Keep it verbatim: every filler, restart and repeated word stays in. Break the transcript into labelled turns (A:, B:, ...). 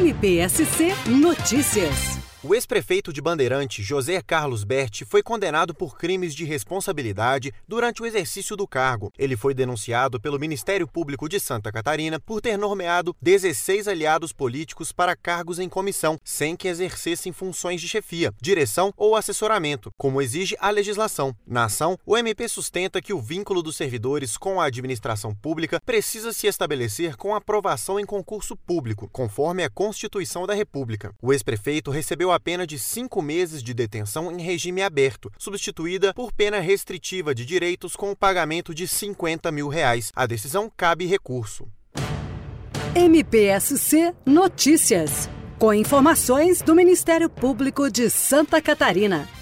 A: M P S C Notícias.
B: O ex-prefeito de Bandeirante, José Carlos Berti, foi condenado por crimes de responsabilidade durante o exercício do cargo. Ele foi denunciado pelo Ministério Público de Santa Catarina por ter nomeado dezesseis aliados políticos para cargos em comissão, sem que exercessem funções de chefia, direção ou assessoramento, como exige a legislação. Na ação, o M P sustenta que o vínculo dos servidores com a administração pública precisa se estabelecer com aprovação em concurso público, conforme a Constituição da República. O ex-prefeito recebeu a pena de cinco meses de detenção em regime aberto, substituída por pena restritiva de direitos com o pagamento de cinquenta mil reais. A decisão cabe recurso.
A: M P S C Notícias, com informações do Ministério Público de Santa Catarina.